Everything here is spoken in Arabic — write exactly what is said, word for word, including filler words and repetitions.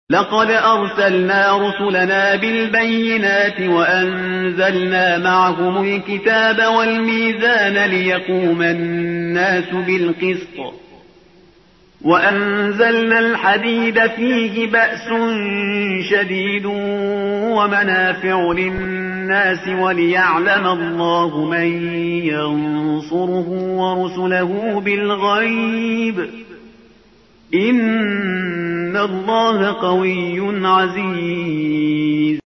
لقد أرسلنا رسلنا بالبينات وأنزلنا معهم الكتاب والميزان ليقوم الناس بالقسط وأنزلنا الحديد فيه بأس شديد ومنافع للناس وليعلم الله من ينصره ورسله بالغيب إن الله قوي عزيز.